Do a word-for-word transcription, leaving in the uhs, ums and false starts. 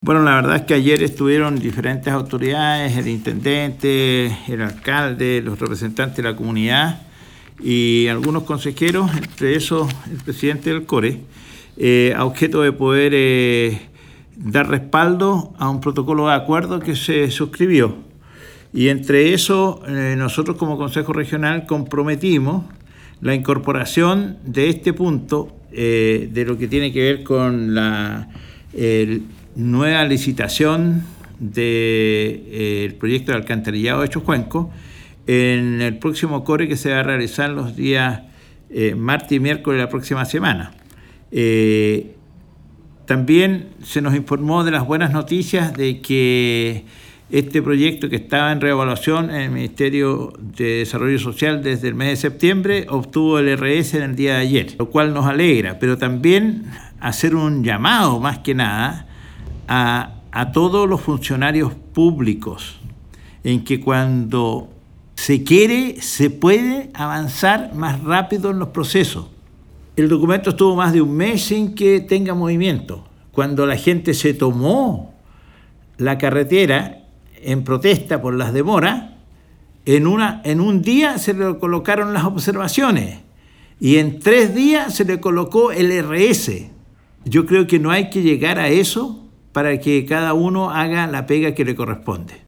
Bueno, la verdad es que ayer estuvieron diferentes autoridades, el intendente, el alcalde, los representantes de la comunidad y algunos consejeros, entre esos el presidente del CORE, eh, a objeto de poder eh, dar respaldo a un protocolo de acuerdo que se suscribió. Y entre eso, eh, nosotros como Consejo Regional comprometimos la incorporación de este punto, eh, de lo que tiene que ver con la el, nueva licitación del de, eh, proyecto de alcantarillado de Chocuenco en el próximo CORE que se va a realizar los días eh, martes y miércoles de la próxima semana. Eh, también se nos informó de las buenas noticias de que este proyecto, que estaba en reevaluación en el Ministerio de Desarrollo Social desde el mes de septiembre, obtuvo el R S en el día de ayer, lo cual nos alegra, pero también hacer un llamado más que nada a, a todos los funcionarios públicos en que cuando se quiere se puede avanzar más rápido en los procesos. El documento estuvo más de un mes sin que tenga movimiento. Cuando la gente se tomó la carretera en protesta por las demoras, en, una, en un día se le colocaron las observaciones y en tres días se le colocó el R S. Yo creo que no hay que llegar a eso para que cada uno haga la pega que le corresponde.